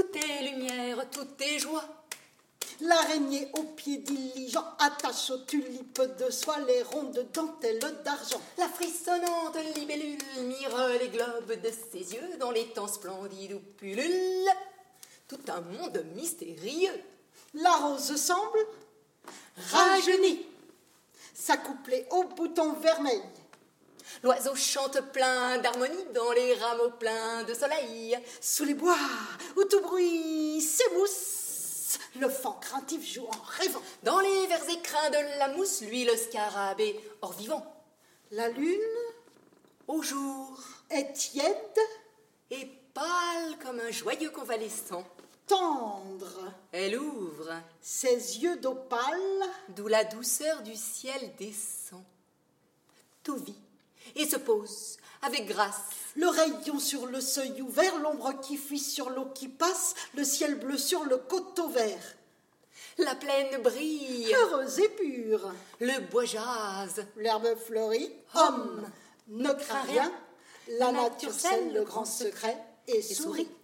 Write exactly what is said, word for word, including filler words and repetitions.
Tout est lumière, tout est joie. L'araignée aux pieds diligents attache aux tulipes de soie les rondes dentelles d'argent. La frissonnante libellule mire les globes de ses yeux dans les temps splendides où pullule tout un monde mystérieux. La rose semble rajeunie, s'accoupler au bouton vermeil. L'oiseau chante plein d'harmonie dans les rameaux pleins de soleil. Sous les bois où tout bruit s'émousse, le faon craintif joue en rêvant. Dans les verts écrins de la mousse, lui le scarabée hors vivant. La lune, au jour, est tiède et pâle comme un joyeux convalescent. Tendre, elle ouvre ses yeux d'opale, d'où la douceur du ciel descend. Tout vit et se pose avec grâce. Le rayon sur le seuil ouvert, l'ombre qui fuit sur l'eau qui passe, le ciel bleu sur le coteau vert. La plaine brille, heureuse et pure. Le bois jase, l'herbe fleurit. Homme ne craint rien. La nature scelle le grand secret et sourit.